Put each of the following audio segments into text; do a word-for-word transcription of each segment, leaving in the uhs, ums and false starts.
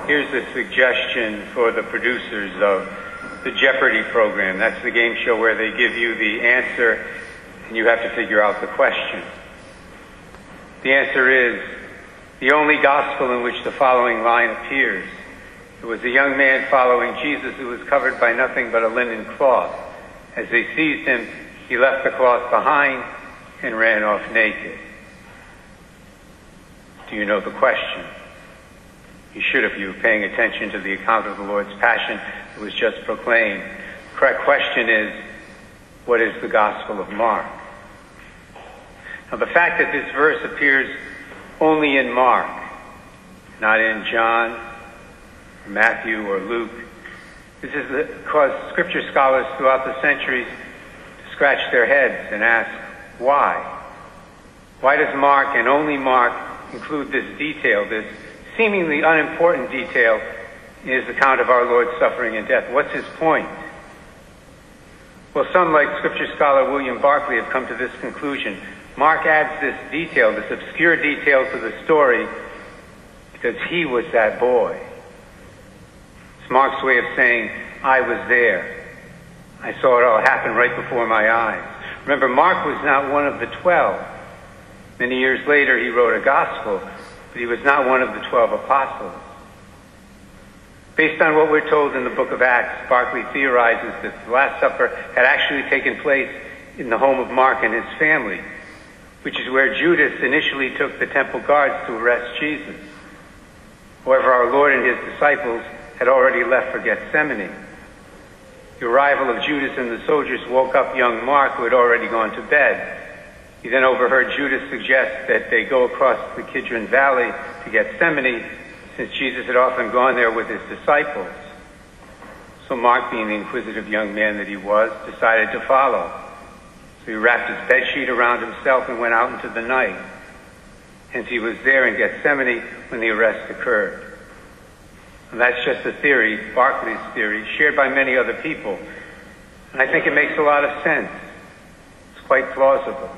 Here's a suggestion for the producers of the Jeopardy program. That's the game show where they give you the answer and you have to figure out the question. The answer is the only gospel in which the following line appears. It was a young man following Jesus who was covered by nothing but a linen cloth. As they seized him, he left the cloth behind and ran off naked. Do you know the question? You should if you were paying attention to the account of the Lord's Passion that was just proclaimed. The correct question is, what is the Gospel of Mark? Now, the fact that this verse appears only in Mark, not in John, or Matthew, or Luke, this is caused Scripture scholars throughout the centuries to scratch their heads and ask, why? Why does Mark, and only Mark, include this detail, this seemingly unimportant detail in his account of our Lord's suffering and death? What's his point? Well, some, like Scripture scholar William Barclay, have come to this conclusion. Mark adds this detail, this obscure detail to the story because he was that boy. It's Mark's way of saying, I was there. I saw it all happen right before my eyes. Remember, Mark was not one of the twelve. Many years later, he wrote a gospel, but he was not one of the twelve apostles. Based on what we're told in the book of Acts, Barclay theorizes that the Last Supper had actually taken place in the home of Mark and his family, which is where Judas initially took the temple guards to arrest Jesus. However, our Lord and his disciples had already left for Gethsemane. The arrival of Judas and the soldiers woke up young Mark, who had already gone to bed. He then overheard Judas suggest that they go across the Kidron Valley to Gethsemane, since Jesus had often gone there with his disciples. So Mark, being the inquisitive young man that he was, decided to follow. So he wrapped his bedsheet around himself and went out into the night. Hence he was there in Gethsemane when the arrest occurred. And that's just a theory, Barclay's theory, shared by many other people. And I think it makes a lot of sense. It's quite plausible.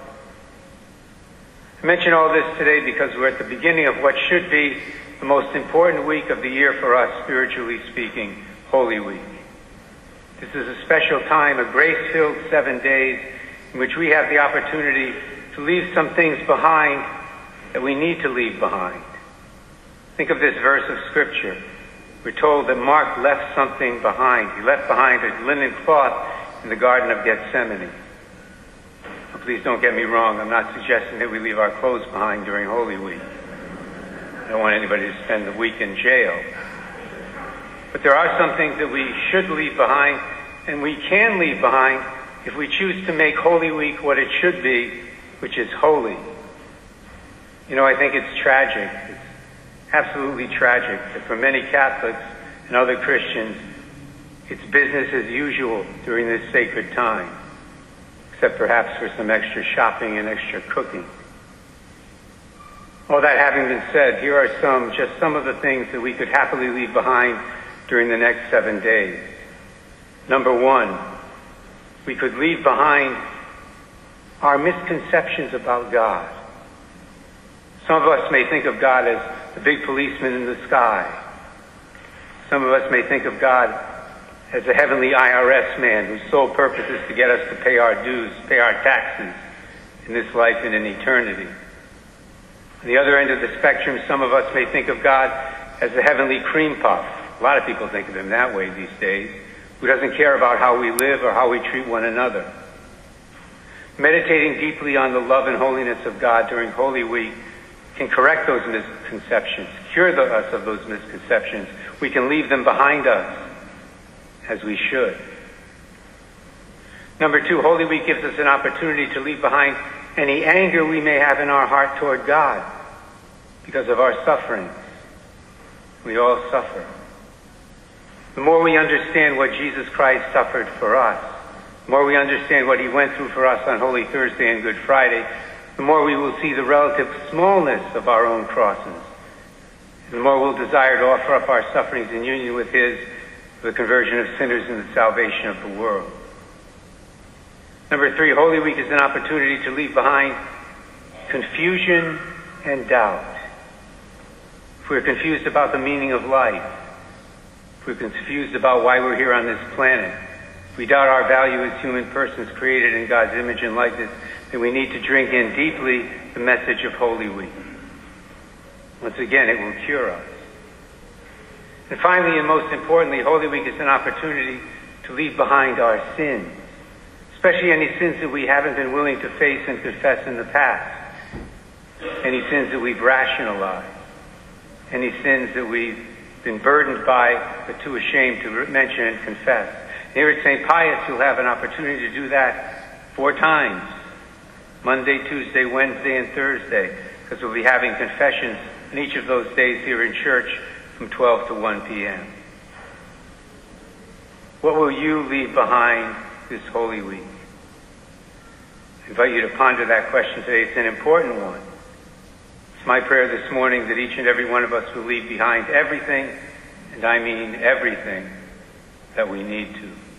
I mention all this today because we're at the beginning of what should be the most important week of the year for us, spiritually speaking, Holy Week. This is a special time, a grace-filled seven days in which we have the opportunity to leave some things behind that we need to leave behind. Think of this verse of Scripture. We're told that Mark left something behind. He left behind a linen cloth in the Garden of Gethsemane. Now, please don't get me wrong. I'm not suggesting that we leave our clothes behind during Holy Week. I don't want anybody to spend the week in jail. But there are some things that we should leave behind, and we can leave behind if we choose to make Holy Week what it should be, which is holy. You know, I think it's tragic. It's absolutely tragic that for many Catholics and other Christians, it's business as usual during this sacred time, except perhaps for some extra shopping and extra cooking. All that having been said, here are some, just some of the things that we could happily leave behind during the next seven days. Number one, we could leave behind our misconceptions about God. Some of us may think of God as the big policeman in the sky. Some of us may think of God as a heavenly I R S man whose sole purpose is to get us to pay our dues, pay our taxes in this life and in eternity. On the other end of the spectrum, some of us may think of God as a heavenly cream puff. A lot of people think of him that way these days, who doesn't care about how we live or how we treat one another. Meditating deeply on the love and holiness of God during Holy Week can correct those misconceptions, cure the, us of those misconceptions. We can leave them behind us, as we should. Number two, Holy Week gives us an opportunity to leave behind any anger we may have in our heart toward God because of our suffering. We all suffer. The more we understand what Jesus Christ suffered for us, the more we understand what he went through for us on Holy Thursday and Good Friday, the more we will see the relative smallness of our own crosses. And the more we'll desire to offer up our sufferings in union with his for the conversion of sinners and the salvation of the world. Number three, Holy Week is an opportunity to leave behind confusion and doubt. if we're confused about the meaning of life, if we're confused about why we're here on this planet, if we doubt our value as human persons created in God's image and likeness, then we need to drink in deeply the message of Holy Week. Once again, it will cure us. And finally, and most importantly, Holy Week is an opportunity to leave behind our sins, especially any sins that we haven't been willing to face and confess in the past, any sins that we've rationalized, any sins that we've been burdened by but too ashamed to mention and confess. Here at Saint Pius, you'll have an opportunity to do that four times, Monday, Tuesday, Wednesday, and Thursday, because we'll be having confessions in each of those days here in church from twelve to one p.m. What will you leave behind this Holy Week? I invite you to ponder that question today. It's an important one. It's my prayer this morning that each and every one of us will leave behind everything, and I mean everything, that we need to.